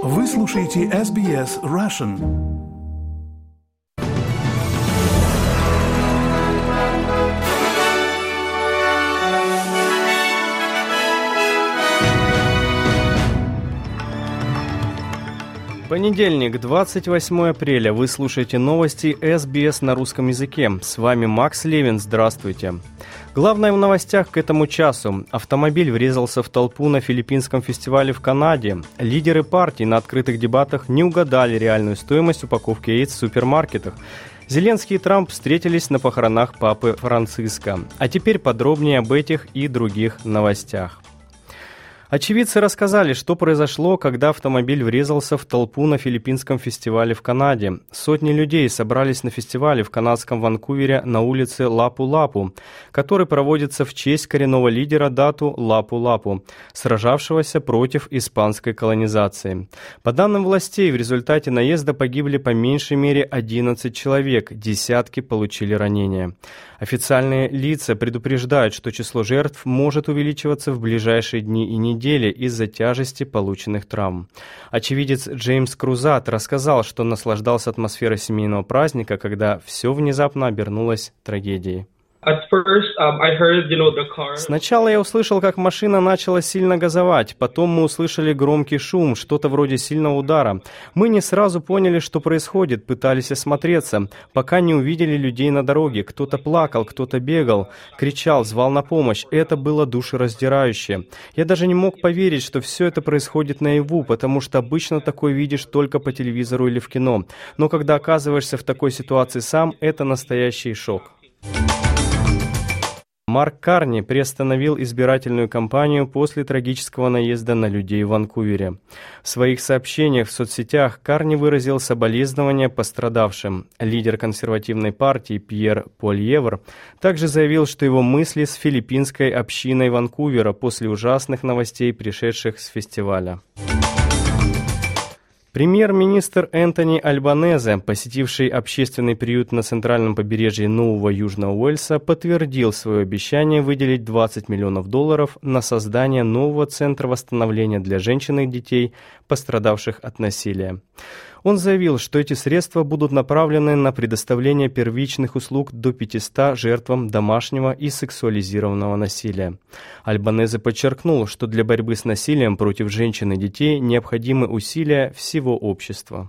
Вы слушаете SBS Russian. Понедельник, 28 апреля. Вы слушаете новости SBS на русском языке. С вами Макс Левин. Здравствуйте. Главное в новостях к этому часу. Автомобиль врезался в толпу на филиппинском фестивале в Канаде. Лидеры партий на открытых дебатах не угадали реальную стоимость упаковки яиц в супермаркетах. Зеленский и Трамп встретились на похоронах папы Франциска. А теперь подробнее об этих и других новостях. Очевидцы рассказали, что произошло, когда автомобиль врезался в толпу на филиппинском фестивале в Канаде. Сотни людей собрались на фестивале в канадском Ванкувере на улице Лапу-Лапу, который проводится в честь коренного лидера Дату Лапу-Лапу, сражавшегося против испанской колонизации. По данным властей, в результате наезда погибли по меньшей мере 11 человек, десятки получили ранения. Официальные лица предупреждают, что число жертв может увеличиваться в ближайшие дни и недели из-за тяжести полученных травм. Очевидец Джеймс Крузат рассказал, что наслаждался атмосферой семейного праздника, когда все внезапно обернулось трагедией. Сначала я услышал, как машина начала сильно газовать, потом мы услышали громкий шум, что-то вроде сильного удара. Мы не сразу поняли, что происходит, пытались осмотреться, пока не увидели людей на дороге. Кто-то плакал, кто-то бегал, кричал, звал на помощь. Это было душераздирающе. Я даже не мог поверить, что все это происходит наяву, потому что обычно такое видишь только по телевизору или в кино. Но когда оказываешься в такой ситуации сам, это настоящий шок. Марк Карни приостановил избирательную кампанию после трагического наезда на людей в Ванкувере. В своих сообщениях в соцсетях Карни выразил соболезнования пострадавшим. Лидер консервативной партии Пьер Польевр также заявил, что его мысли с филиппинской общиной Ванкувера после ужасных новостей, пришедших с фестиваля. Премьер-министр Энтони Альбанезе, посетивший общественный приют на центральном побережье Нового Южного Уэльса, подтвердил свое обещание выделить $20 миллионов на создание нового центра восстановления для женщин и детей, пострадавших от насилия. Он заявил, что эти средства будут направлены на предоставление первичных услуг до 500 жертвам домашнего и сексуализированного насилия. Альбанезе подчеркнул, что для борьбы с насилием против женщин и детей необходимы усилия всего общества.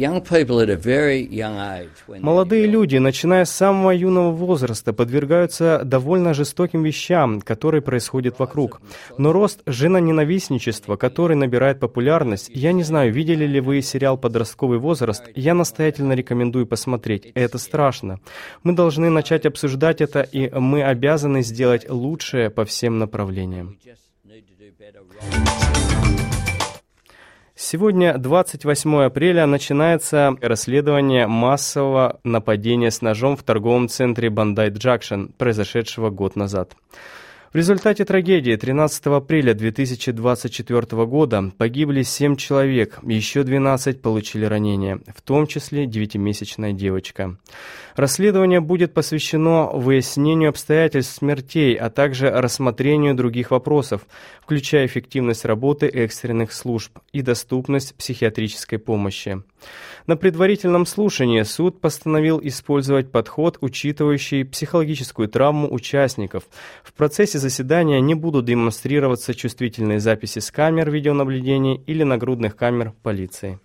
Молодые люди, начиная с самого юного возраста, подвергаются довольно жестоким вещам, которые происходят вокруг. Но рост женоненавистничества, который набирает популярность, я не знаю, видели ли вы сериал «Подростковый возраст», я настоятельно рекомендую посмотреть. Это страшно. Мы должны начать обсуждать это, и мы обязаны сделать лучшее по всем направлениям. Сегодня, 28 апреля, начинается расследование массового нападения с ножом в торговом центре Бондай-Джакшен, произошедшего год назад. В результате трагедии 13 апреля 2024 года погибли 7 человек, еще 12 получили ранения, в том числе 9-месячная девочка. Расследование будет посвящено выяснению обстоятельств смертей, а также рассмотрению других вопросов, включая эффективность работы экстренных служб и доступность психиатрической помощи. На предварительном слушании суд постановил использовать подход, учитывающий психологическую травму участников. В процессе заседания не будут демонстрироваться чувствительные записи с камер видеонаблюдения или нагрудных камер полиции.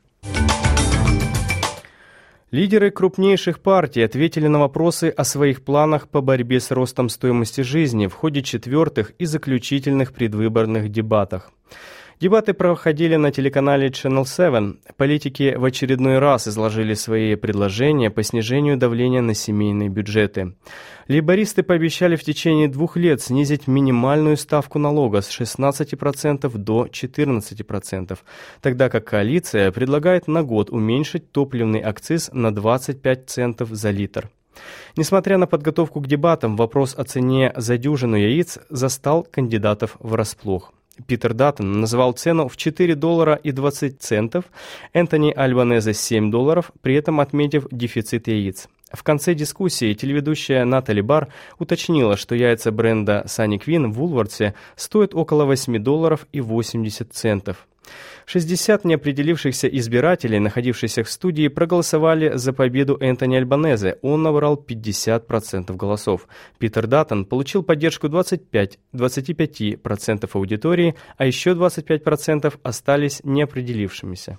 Лидеры крупнейших партий ответили на вопросы о своих планах по борьбе с ростом стоимости жизни в ходе четвертых и заключительных предвыборных дебатах. Дебаты проходили на телеканале Channel 7. Политики в очередной раз изложили свои предложения по снижению давления на семейные бюджеты. Лейбористы пообещали в течение 2 лет снизить минимальную ставку налога с 16% до 14%, тогда как коалиция предлагает на год уменьшить топливный акциз на 25 центов за литр. Несмотря на подготовку к дебатам, вопрос о цене за дюжину яиц застал кандидатов врасплох. Питер Даттон назвал цену в $4.20, Энтони Альбанезе $7, при этом отметив дефицит яиц. В конце дискуссии телеведущая Натали Барр уточнила, что яйца бренда Sunny Queen в Вулвардсе стоят около $8.80. 60 неопределившихся избирателей, находившихся в студии, проголосовали за победу Энтони Альбанезе. Он набрал 50% голосов. Питер Даттон получил поддержку 25% аудитории, а еще 25% остались неопределившимися.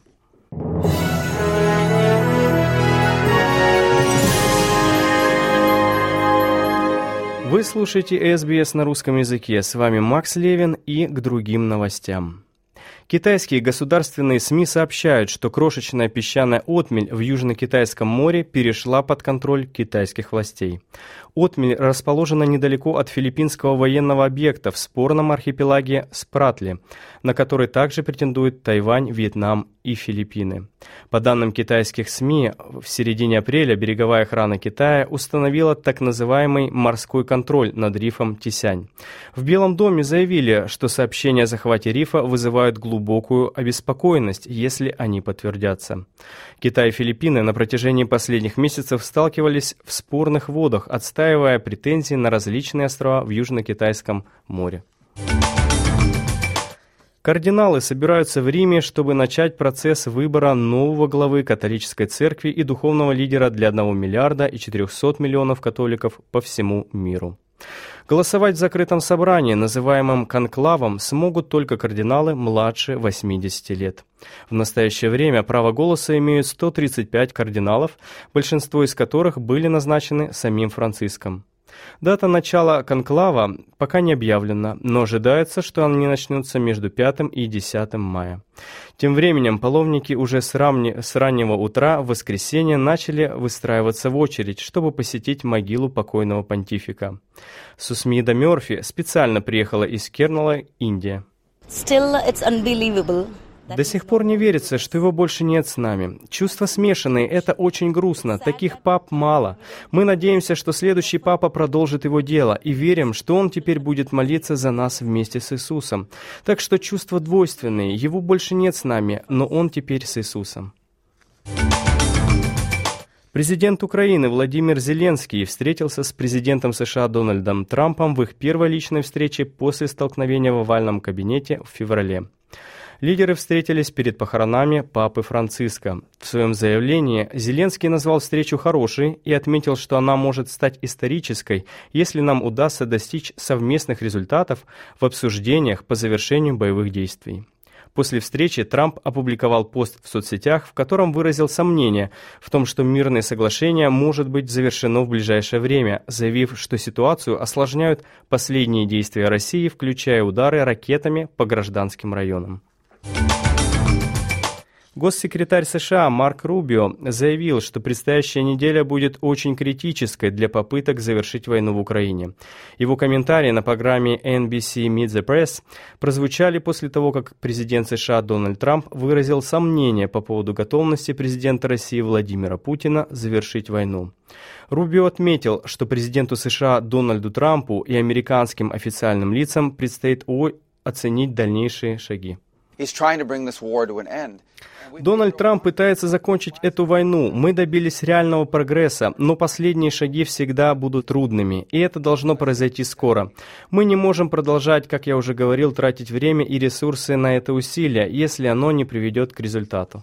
Вы слушаете СБС на русском языке. С вами Макс Левин и к другим новостям. Китайские государственные СМИ сообщают, что крошечная песчаная отмель в Южно-Китайском море перешла под контроль китайских властей. Отмель расположена недалеко от филиппинского военного объекта в спорном архипелаге Спратли, на который также претендуют Тайвань, Вьетнам и Филиппины. По данным китайских СМИ, в середине апреля береговая охрана Китая установила так называемый морской контроль над рифом Тисянь. В Белом доме заявили, что сообщения о захвате рифа вызывают глубокую обеспокоенность, если они подтвердятся. Китай и Филиппины на протяжении последних месяцев сталкивались в спорных водах, отстаивая претензии на различные острова в Южно-Китайском море. Кардиналы собираются в Риме, чтобы начать процесс выбора нового главы католической церкви и духовного лидера для 1 миллиарда и 400 миллионов католиков по всему миру. Голосовать в закрытом собрании, называемом конклавом, смогут только кардиналы младше 80 лет. В настоящее время право голоса имеют 135 кардиналов, большинство из которых были назначены самим Франциском. Дата начала конклава пока не объявлена, но ожидается, что они начнутся между 5 и 10 мая. Тем временем паломники уже с раннего утра в воскресенье начали выстраиваться в очередь, чтобы посетить могилу покойного понтифика. Сусмида Мёрфи специально приехала из Кернала, Индия. До сих пор не верится, что его больше нет с нами. Чувства смешанные, это очень грустно, таких пап мало. Мы надеемся, что следующий папа продолжит его дело, и верим, что он теперь будет молиться за нас вместе с Иисусом. Так что чувства двойственные, его больше нет с нами, но он теперь с Иисусом. Президент Украины Владимир Зеленский встретился с президентом США Дональдом Трампом в их первой личной встрече после столкновения в овальном кабинете в феврале. Лидеры встретились перед похоронами папы Франциска. В своем заявлении Зеленский назвал встречу хорошей и отметил, что она может стать исторической, если нам удастся достичь совместных результатов в обсуждениях по завершению боевых действий. После встречи Трамп опубликовал пост в соцсетях, в котором выразил сомнение в том, что мирное соглашение может быть завершено в ближайшее время, заявив, что ситуацию осложняют последние действия России, включая удары ракетами по гражданским районам. Госсекретарь США Марко Рубио заявил, что предстоящая неделя будет очень критической для попыток завершить войну в Украине. Его комментарии на программе NBC Meet the Press прозвучали после того, как президент США Дональд Трамп выразил сомнения по поводу готовности президента России Владимира Путина завершить войну. Рубио отметил, что президенту США Дональду Трампу и американским официальным лицам предстоит оценить дальнейшие шаги. Дональд Трамп пытается закончить эту войну. Мы добились реального прогресса, но последние шаги всегда будут трудными, и это должно произойти скоро. Мы не можем продолжать, как я уже говорил, тратить время и ресурсы на это усилие, если оно не приведет к результату.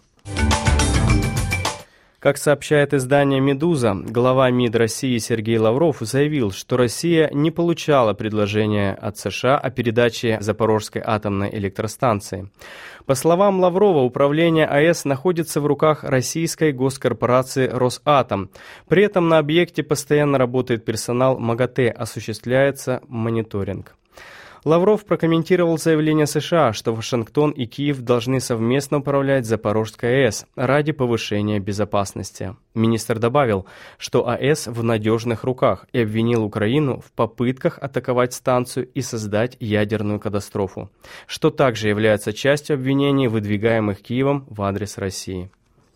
Как сообщает издание «Медуза», глава МИД России Сергей Лавров заявил, что Россия не получала предложения от США о передаче Запорожской атомной электростанции. По словам Лаврова, управление АЭС находится в руках российской госкорпорации «Росатом». При этом на объекте постоянно работает персонал МАГАТЭ, осуществляется мониторинг. Лавров прокомментировал заявление США, что Вашингтон и Киев должны совместно управлять Запорожской АЭС ради повышения безопасности. Министр добавил, что АЭС в надежных руках, и обвинил Украину в попытках атаковать станцию и создать ядерную катастрофу, что также является частью обвинений, выдвигаемых Киевом в адрес России.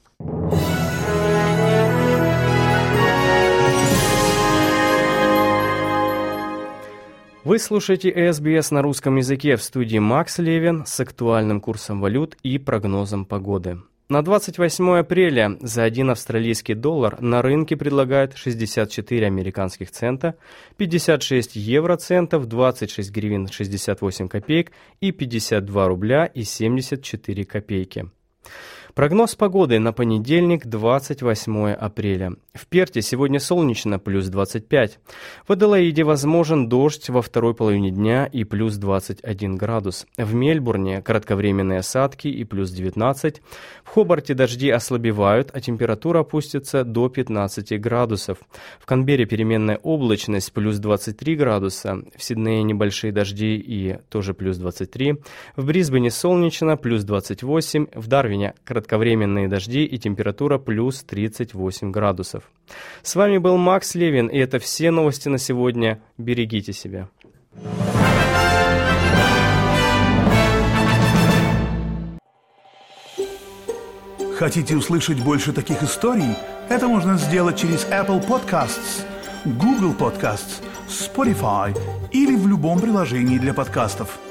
Вы слушаете СБС на русском языке, в студии Макс Левин с актуальным курсом валют и прогнозом погоды. На 28 апреля за 1 австралийский доллар на рынке предлагают 64 американских цента, 56 евроцентов, 26 гривен 68 копеек и 52 рубля и 74 копейки. Прогноз погоды на понедельник, 28 апреля. В Перте сегодня солнечно, плюс 25. В Аделаиде возможен дождь во второй половине дня и плюс 21 градус. В Мельбурне кратковременные осадки и плюс 19. В Хобарте дожди ослабевают, а температура опустится до 15 градусов. В Канберре переменная облачность, плюс 23 градуса. В Сиднее небольшие дожди и тоже плюс 23. В Брисбене солнечно, плюс 28. В Дарвине кратковременные дожди и температура плюс 38 градусов. С вами был Макс Левин, и это все новости на сегодня. Берегите себя. Хотите услышать больше таких историй? Это можно сделать через Apple Podcasts, Google Podcasts, Spotify или в любом приложении для подкастов.